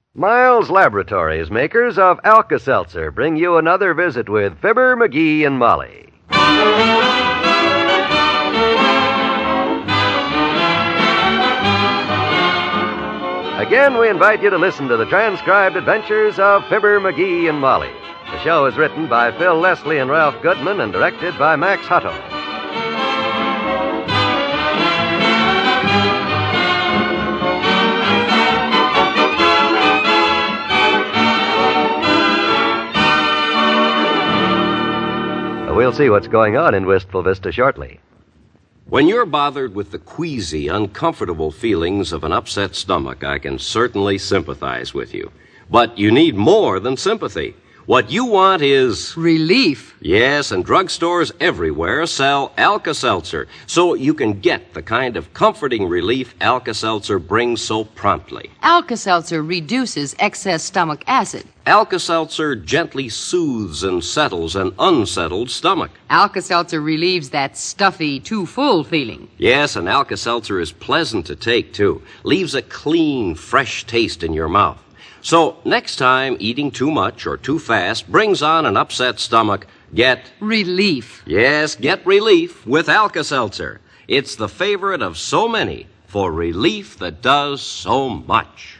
Miles Laboratories, makers of Alka-Seltzer, bring you another visit with Fibber, McGee, and Molly. Again, we invite you to listen to the transcribed adventures of Fibber, McGee, and Molly. The show is written by Phil Leslie and Ralph Goodman and directed by Max Hutto. We'll see what's going on in Wistful Vista shortly. When you're bothered with the queasy, uncomfortable feelings of an upset stomach, I can certainly sympathize with you. But you need more than sympathy. What you want is... relief. Yes, and drugstores everywhere sell Alka-Seltzer, so you can get the kind of comforting relief Alka-Seltzer brings so promptly. Alka-Seltzer reduces excess stomach acid. Alka-Seltzer gently soothes and settles an unsettled stomach. Alka-Seltzer relieves that stuffy, too full feeling. Yes, and Alka-Seltzer is pleasant to take, too. Leaves a clean, fresh taste in your mouth. So, next time eating too much or too fast brings on an upset stomach, get... relief. Yes, get relief with Alka-Seltzer. It's the favorite of so many for relief that does so much.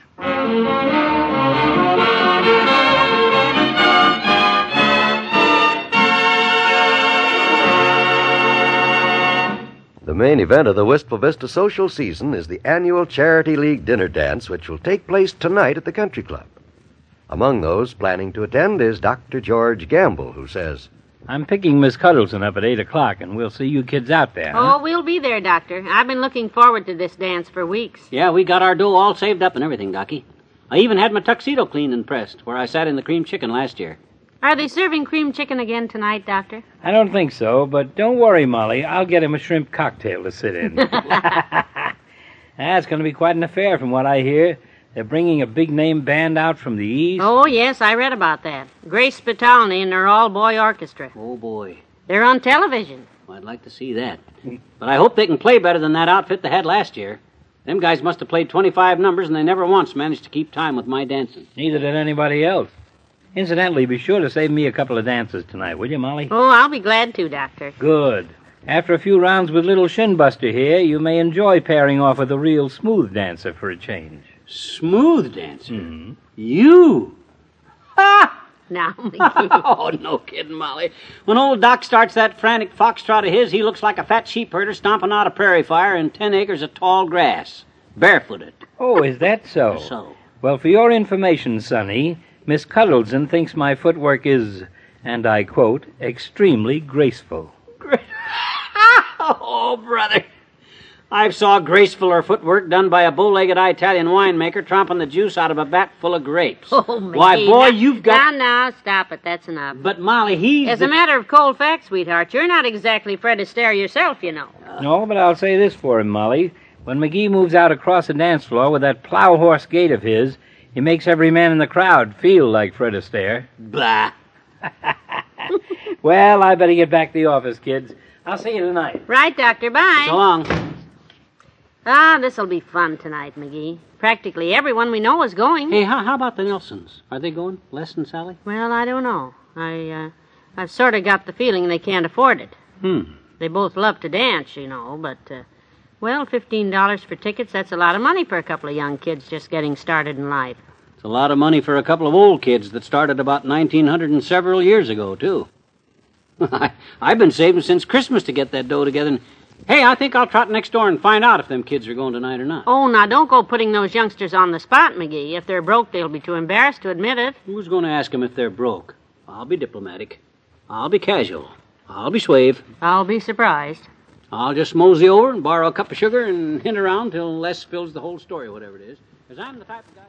The main event of the Wistful Vista social season is the annual Charity League dinner dance, which will take place tonight at the Country Club. Among those planning to attend is Dr. George Gamble, who says, I'm picking Miss Cuddleson up at 8 o'clock, and we'll see you kids out there. Oh, we'll be there, Doctor. I've been looking forward to this dance for weeks. Yeah, we got our dough all saved up and everything, Docky. I even had my tuxedo cleaned and pressed, where I sat in the cream chicken last year. Are they serving cream chicken again tonight, Doctor? I don't think so, but don't worry, Molly. I'll get him a shrimp cocktail to sit in. That's going to be quite an affair from what I hear. They're bringing a big-name band out from the east. Oh, yes, I read about that. Grace Spitalny and her all-boy orchestra. Oh, boy. They're on television. Well, I'd like to see that. But I hope they can play better than that outfit they had last year. Them guys must have played 25 numbers, and they never once managed to keep time with my dancing. Neither did anybody else. Incidentally, be sure to save me a couple of dances tonight, will you, Molly? Oh, I'll be glad to, Doctor. Good. After a few rounds with little Shinbuster here, you may enjoy pairing off with a real smooth dancer for a change. Smooth dancer? Mm-hmm. You? Ha! Now, McGee. Oh, no kidding, Molly. When old Doc starts that frantic foxtrot of his, he looks like a fat sheep herder stomping out a prairie fire in 10 acres of tall grass, barefooted. Oh, is that so? So. Well, for your information, Sonny, Miss Cuddleson thinks my footwork is, and I quote, extremely graceful. Oh, brother. I've saw gracefuler footwork done by a bow-legged Italian winemaker tromping the juice out of a vat full of grapes. Oh, McGee. Why, boy, you've got... Now, stop it. That's enough. But, Molly, he's... As a matter of cold fact, sweetheart, you're not exactly Fred Astaire yourself, you know. No, but I'll say this for him, Molly. When McGee moves out across the dance floor with that plow horse gait of his, he makes every man in the crowd feel like Fred Astaire. Blah. Well, I better get back to the office, kids. I'll see you tonight. Right, Doctor. Bye. So long. Ah, this'll be fun tonight, McGee. Practically everyone we know is going. Hey, how about the Nelsons? Are they going? Les and Sally? Well, I don't know. I've sort of got the feeling they can't afford it. They both love to dance, you know, but, well, $15 for tickets, that's a lot of money for a couple of young kids just getting started in life. It's a lot of money for a couple of old kids that started about 1900 and several years ago, too. I've been saving since Christmas to get that dough together, and hey, I think I'll trot next door and find out if them kids are going tonight or not. Oh, now, don't go putting those youngsters on the spot, McGee. If they're broke, they'll be too embarrassed to admit it. Who's going to ask them if they're broke? I'll be diplomatic. I'll be casual. I'll be suave. I'll be surprised. I'll just mosey over and borrow a cup of sugar and hint around till Les spills the whole story, whatever it is. Because I'm the type of guy...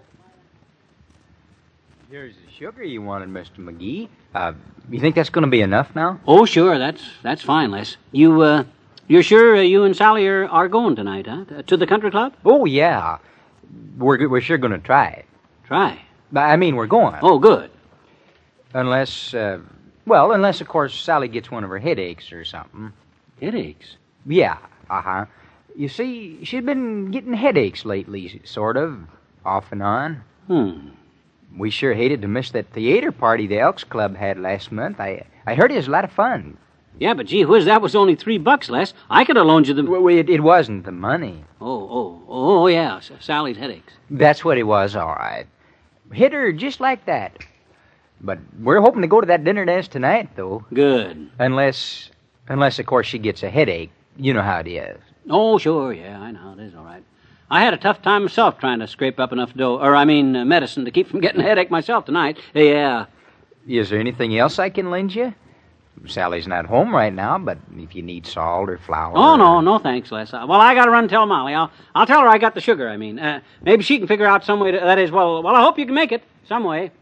Here's the sugar you wanted, Mr. McGee. You think that's going to be enough now? Oh, sure. That's fine, Les. You're sure you and Sally are going tonight, huh? To the country club? Oh, yeah. We're sure going to try it. Try? I mean, we're going. Oh, good. Unless, of course, Sally gets one of her headaches or something. Headaches? Yeah, uh-huh. You see, she's been getting headaches lately, sort of, off and on. We sure hated to miss that theater party the Elks Club had last month. I heard it was a lot of fun. Yeah, but gee whiz, that was only $3, Les. I could have loaned you the... Well, it wasn't the money. Oh, yeah, Sally's headaches. That's what it was, all right. Hit her just like that. But we're hoping to go to that dinner dance tonight, though. Good. Unless, of course, she gets a headache. You know how it is. Oh, sure, yeah, I know. It is all right. I had a tough time myself trying to scrape up enough medicine to keep from getting a headache myself tonight. Yeah. Is there anything else I can lend you? Sally's not home right now, but if you need salt or flour... Oh, no thanks, Les. Well, I got to run and tell Molly. I'll tell her I got the sugar, I mean. Maybe she can figure out some way to... That is, well, I hope you can make it. Some way.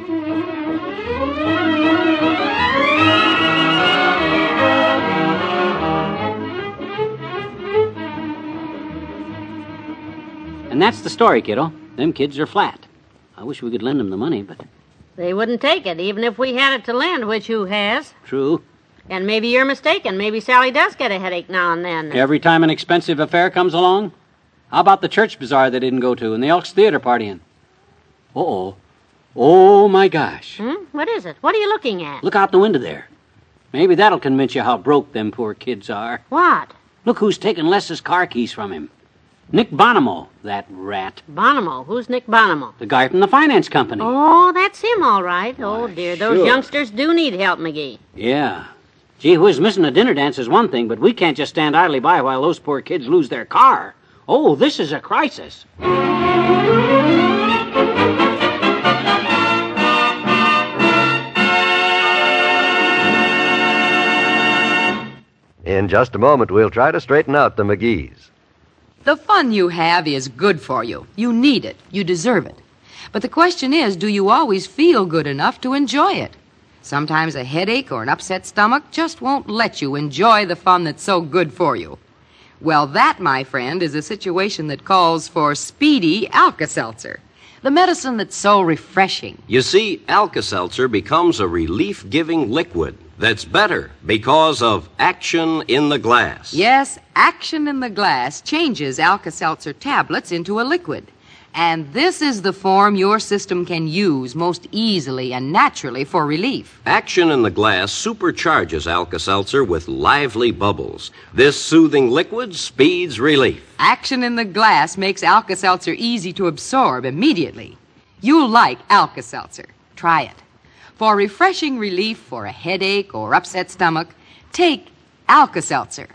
And that's the story, kiddo. Them kids are flat. I wish we could lend them the money, but... They wouldn't take it, even if we had it to lend, which who has? True. And maybe you're mistaken. Maybe Sally does get a headache now and then. Every time an expensive affair comes along? How about the church bazaar they didn't go to and the Elks Theater partying? Uh-oh. Oh, my gosh. What is it? What are you looking at? Look out the window there. Maybe that'll convince you how broke them poor kids are. What? Look who's taking Les's car keys from him. Nick Bonomo, that rat. Bonomo? Who's Nick Bonomo? The guy from the finance company. Oh, that's him, all right. Oh, dear. Those sure. youngsters do need help, McGee. Yeah. Gee whiz, missing a dinner dance is one thing, but we can't just stand idly by while those poor kids lose their car. Oh, this is a crisis. In just a moment, we'll try to straighten out the McGees. The fun you have is good for you. You need it. You deserve it. But the question is, do you always feel good enough to enjoy it? Sometimes a headache or an upset stomach just won't let you enjoy the fun that's so good for you. Well, that, my friend, is a situation that calls for Speedy Alka-Seltzer, the medicine that's so refreshing. You see, Alka-Seltzer becomes a relief-giving liquid that's better because of action in the glass. Yes, action in the glass changes Alka-Seltzer tablets into a liquid. And this is the form your system can use most easily and naturally for relief. Action in the glass supercharges Alka-Seltzer with lively bubbles. This soothing liquid speeds relief. Action in the glass makes Alka-Seltzer easy to absorb immediately. You'll like Alka-Seltzer. Try it. For refreshing relief for a headache or upset stomach, take Alka-Seltzer.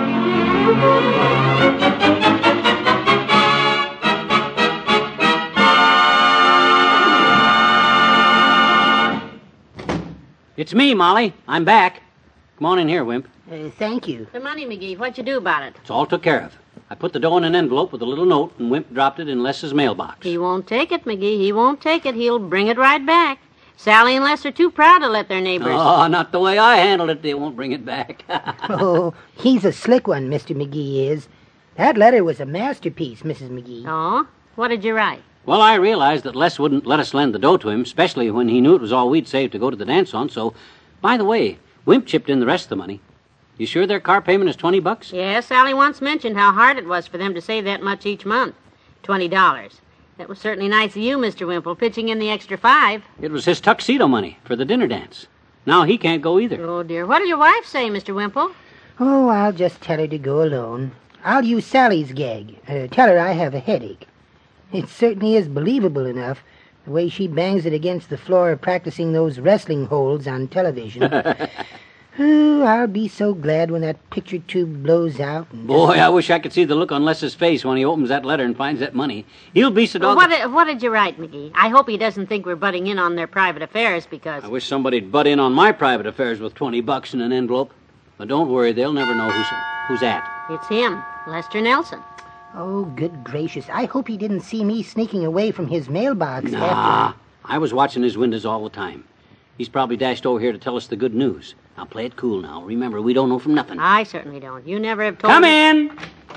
It's me, Molly. I'm back. Come on in here, Wimp. Thank you. The money, McGee. What'd you do about it? It's all took care of. I put the dough in an envelope with a little note, and Wimp dropped it in Les's mailbox. He won't take it, McGee. He won't take it. He'll bring it right back. Sally and Les are too proud to let their neighbors... Oh, not the way I handled it. They won't bring it back. Oh, he's a slick one, Mr. McGee is. That letter was a masterpiece, Mrs. McGee. Oh? What did you write? Well, I realized that Les wouldn't let us lend the dough to him, especially when he knew it was all we'd saved to go to the dance on, so... By the way, Wimp chipped in the rest of the money. You sure their car payment is $20? Yes, Sally once mentioned how hard it was for them to save that much each month. $20. That was certainly nice of you, Mr. Wimple, pitching in the extra $5. It was his tuxedo money for the dinner dance. Now he can't go either. Oh, dear. What'll your wife say, Mr. Wimple? Oh, I'll just tell her to go alone. I'll use Sally's gag. Tell her I have a headache. It certainly is believable enough, the way she bangs it against the floor practicing those wrestling holds on television. Oh, I'll be so glad when that picture tube blows out. Boy, I wish I could see the look on Les's face when he opens that letter and finds that money. He'll be so Well, dog... what did you write, McGee? I hope he doesn't think we're butting in on their private affairs, because... I wish somebody'd butt in on my private affairs with $20 in an envelope. But don't worry, they'll never know who's at. It's him, Lester Nelson. Oh, good gracious. I hope he didn't see me sneaking away from his mailbox Nah, after... I was watching his windows all the time. He's probably dashed over here to tell us the good news. Now, play it cool now. Remember, we don't know from nothing. I certainly don't. You never have told Come me... in!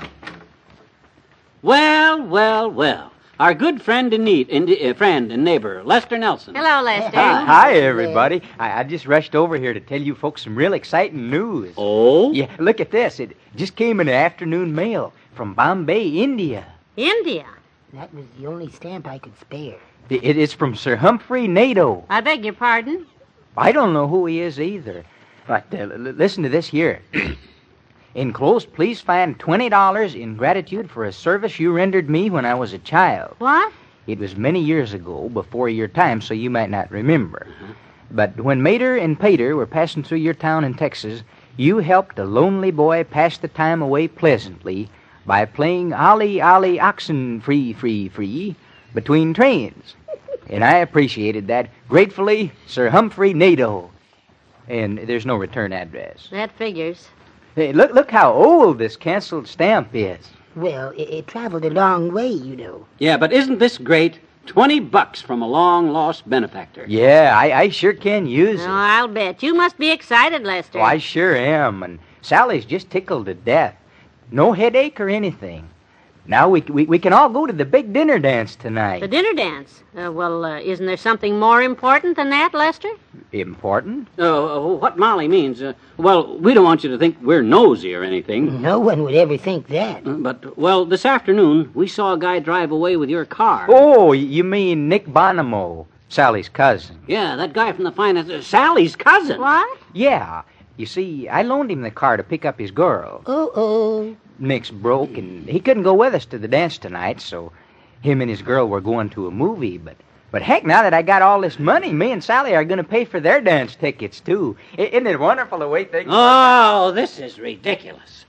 Well. Our good friend and neighbor, Lester Nelson. Hello, Lester. Hi, everybody. I just rushed over here to tell you folks some real exciting news. Oh? Yeah, look at this. It just came in the afternoon mail from Bombay, India. India? That was the only stamp I could spare. It's from Sir Humphrey Nadeau. I beg your pardon? I don't know who he is either. But listen to this here. Enclosed, please find $20 in gratitude for a service you rendered me when I was a child. What? It was many years ago, before your time, so you might not remember. But when Mater and Pater were passing through your town in Texas, you helped a lonely boy pass the time away pleasantly by playing Ollie, Ollie, oxen, free, free, free, between trains. And I appreciated that. Gratefully, Sir Humphrey Nadeau. And there's no return address. That figures. Hey, look how old this canceled stamp is. Well, it traveled a long way, you know. Yeah, but isn't this great? $20 from a long-lost benefactor. Yeah, I sure can use it. Oh, I'll bet. You must be excited, Lester. Oh, I sure am. And Sally's just tickled to death. No headache or anything. Now we can all go to the big dinner dance tonight. The dinner dance? Isn't there something more important than that, Lester? Important? What Molly means, we don't want you to think we're nosy or anything. No one would ever think that. But, this afternoon, we saw a guy drive away with your car. Oh, you mean Nick Bonomo, Sally's cousin. Yeah, that guy from the finance... Sally's cousin? What? Yeah. You see, I loaned him the car to pick up his girl. Uh-oh. Nick's broke, and he couldn't go with us to the dance tonight, so him and his girl were going to a movie. But heck, now that I got all this money, me and Sally are going to pay for their dance tickets, too. Isn't it wonderful the way things... Oh, this is ridiculous.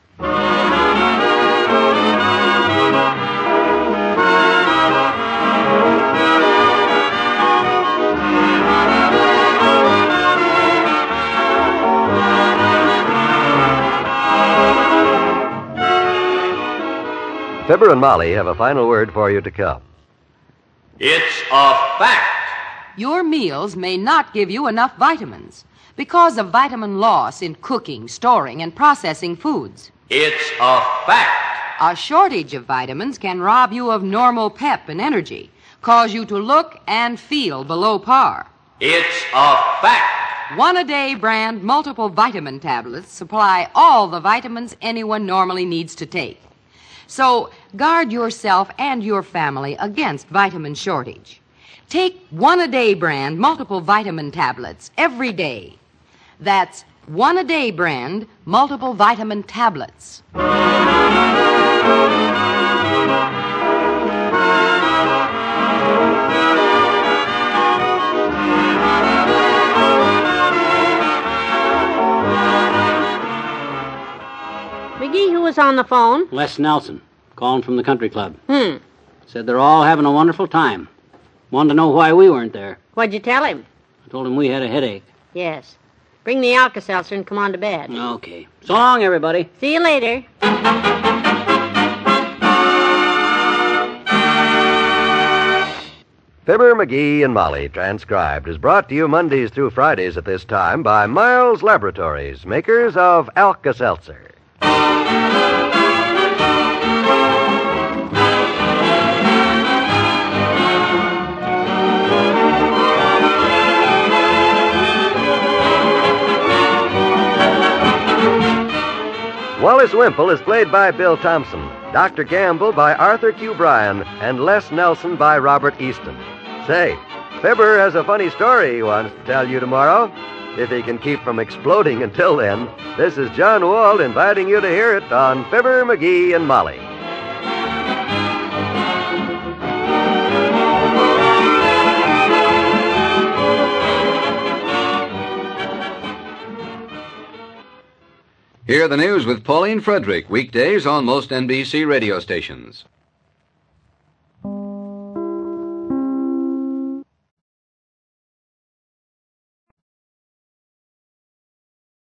Fibber and Molly have a final word for you to come. It's a fact. Your meals may not give you enough vitamins because of vitamin loss in cooking, storing, and processing foods. It's a fact. A shortage of vitamins can rob you of normal pep and energy, cause you to look and feel below par. It's a fact. One-a-day brand multiple vitamin tablets supply all the vitamins anyone normally needs to take. So guard yourself and your family against vitamin shortage. Take one-a-day brand multiple vitamin tablets every day. That's one-a-day brand multiple vitamin tablets. McGee, who was on the phone? Les Nelson, calling from the country club. Said they're all having a wonderful time. Wanted to know why we weren't there. What'd you tell him? I told him we had a headache. Yes. Bring the Alka-Seltzer and come on to bed. Okay. So long, everybody. See you later. Fibber, McGee, and Molly, transcribed, is brought to you Mondays through Fridays at this time by Miles Laboratories, makers of Alka-Seltzer. Wallace Wimple is played by Bill Thompson, Dr. Gamble by Arthur Q. Bryan, and Les Nelson by Robert Easton. Say, Fibber has a funny story he wants to tell you tomorrow. If he can keep from exploding until then, this is John Wald inviting you to hear it on Fibber, McGee, and Molly. Hear the news with Pauline Frederick, weekdays on most NBC radio stations.